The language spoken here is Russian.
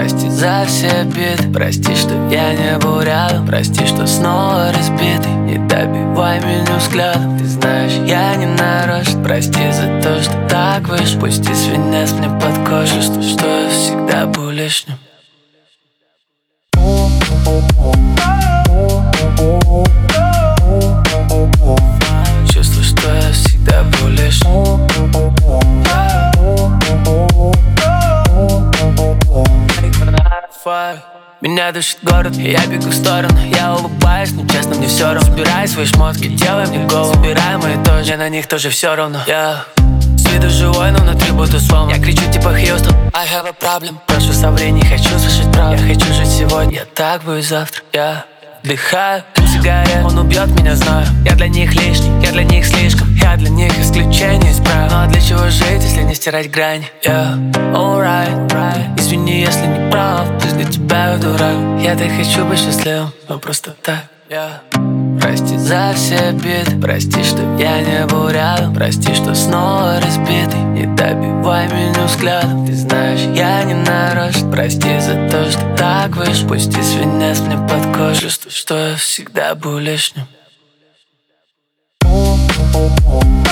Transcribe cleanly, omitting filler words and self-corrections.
Прости за все обиды, прости, что я не был рядом. Прости, что снова разбитый, не добивай меня взглядом. Ты знаешь, я не нарочно. Прости за то, что так вышло. Пусти свинец мне под кожу, что я всегда был лишним. Чувствую, что я всегда был лишним. Меня душит город, и я бегу в сторону. Я улыбаюсь, но честно мне все равно. Собирай свои шмотки, делай мне голову. Собирай мои тоже, мне на них тоже все равно. Я с виду живой, но внутри буду сломан. Я кричу типа Хьюстон, I have a problem. Прошу современий, хочу слышать правду. Я хочу жить сегодня, я так боюсь завтра. Я вдыхаю дым сигарет, он убьет меня, знаю. Я для них лишний, я для них слишком. Я для них исключение из правил. Ну а для чего жить, если не стирать грани? Я alright, извини, если не прав. Пусть для тебя я дурак. Я так хочу быть счастливым, но просто так. Прости за все обиды, прости, что я не был рядом. Прости, что снова разбитый, не добивай меня взглядом. Ты знаешь, я не нарочно. Прости за то, что так вышло. Пусти свинец мне под кожу, что я всегда был лишним.